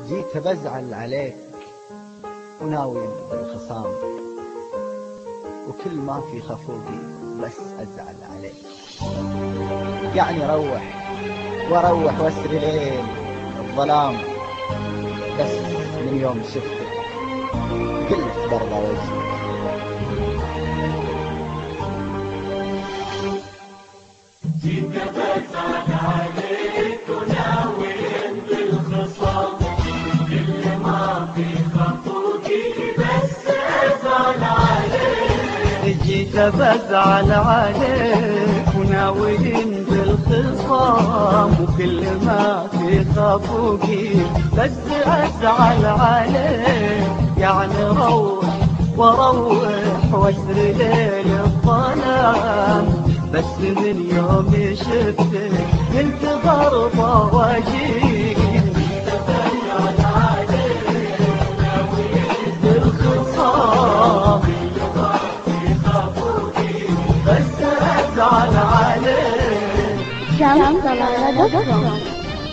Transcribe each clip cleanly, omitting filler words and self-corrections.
جيت بزعل عليك وناوي بالخصام، وكل ما في خفوقي بس أزعل عليك. يعني روح واسري ليل الظلام، بس من يوم شفتك قلت برضى وجهك. جيت بزعل عليك وناوي بالخصام، كل ما في خطوتي بس أزعل عليك. جيت بزعل عليك وناوي بالخصام، وكل ما في خطوتي بس أزعل عليك. يعني وروح واسري ليل الظلام، بس من يوم شفتك قلت برضى واجيك. بزعل عليك وناوي بالخصام في خطوتي بس أزعل عليك. شمس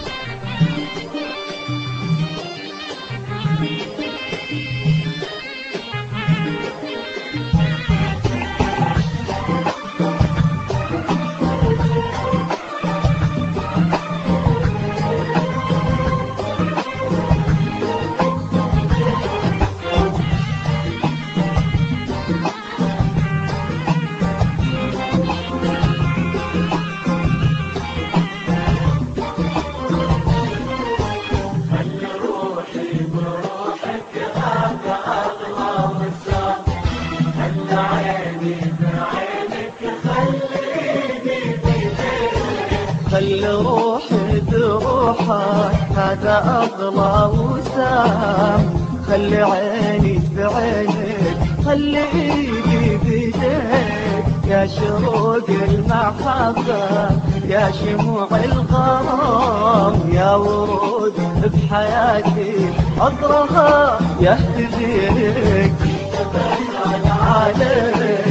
خلي روحي بروحك هذا أغلى وسام، خلي عيني بعينك، خلي إيدي بيديك. يا شروق المحبة يا شموع الغرام، يا ورود بحياتي عطرها يهتديك. بزعل عليك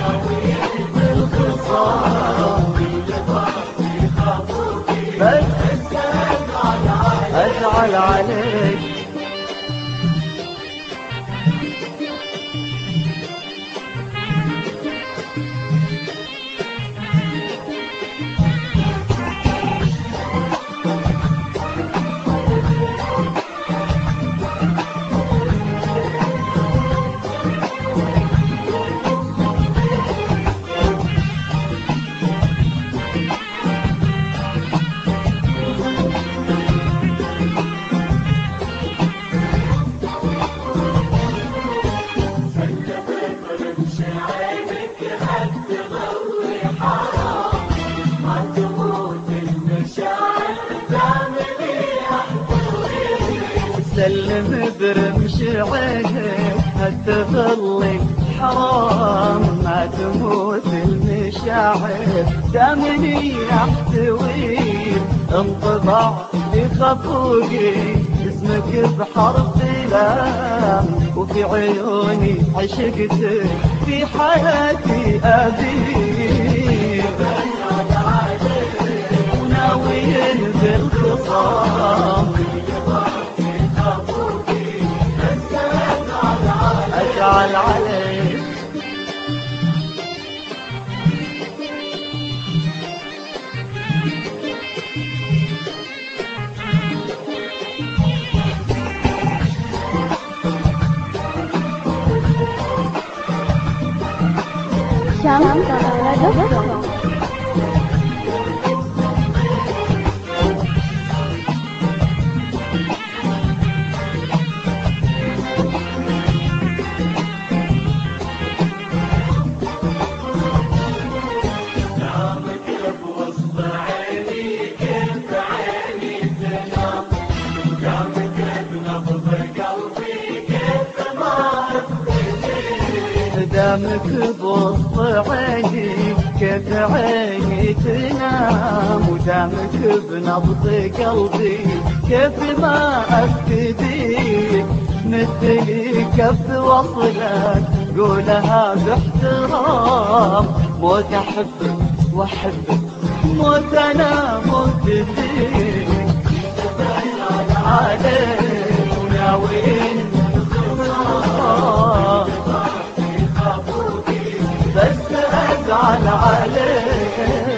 بالخصام، بس أزعل عليك. سلم برمش عينك هتظلي حرام، ما تموت المشاعر دامني احتويك. انطبع بخطوقي اسمك بحرف لام، وفي عيوني عشقتك في حياتي أبيك. وناوي بالخصام أزعل عليك. شمس دامك بوسط عيني كيف عيني تنام، ودامك بنبض قلبي كيف ما أفتديك. مثلي كف وصلك قولها باحترام، موت أحبك وأحبك موت أنا موت فيك. عليك وناويين بس أزعل عليك.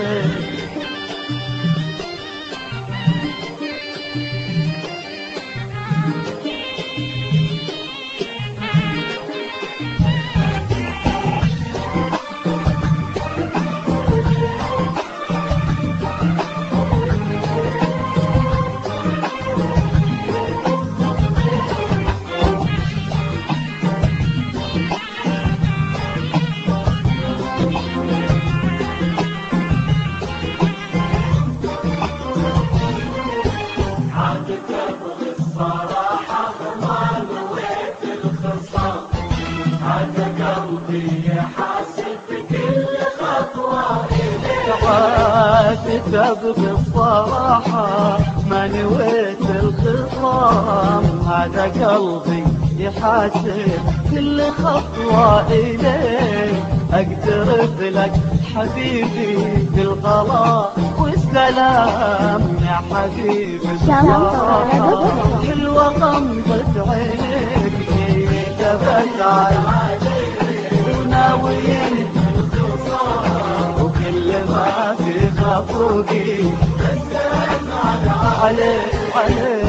تبغي الصراحة ما نويت الخصام، هذا قلبي يحاسب كل خطوة إليك. أقترب لك حبيبي بالغلا والسلام يا حبيبي الصراحة، حلوة غمضة عينيك تبتعد وناويين وكل ما في خفوقي بس عليك عليك.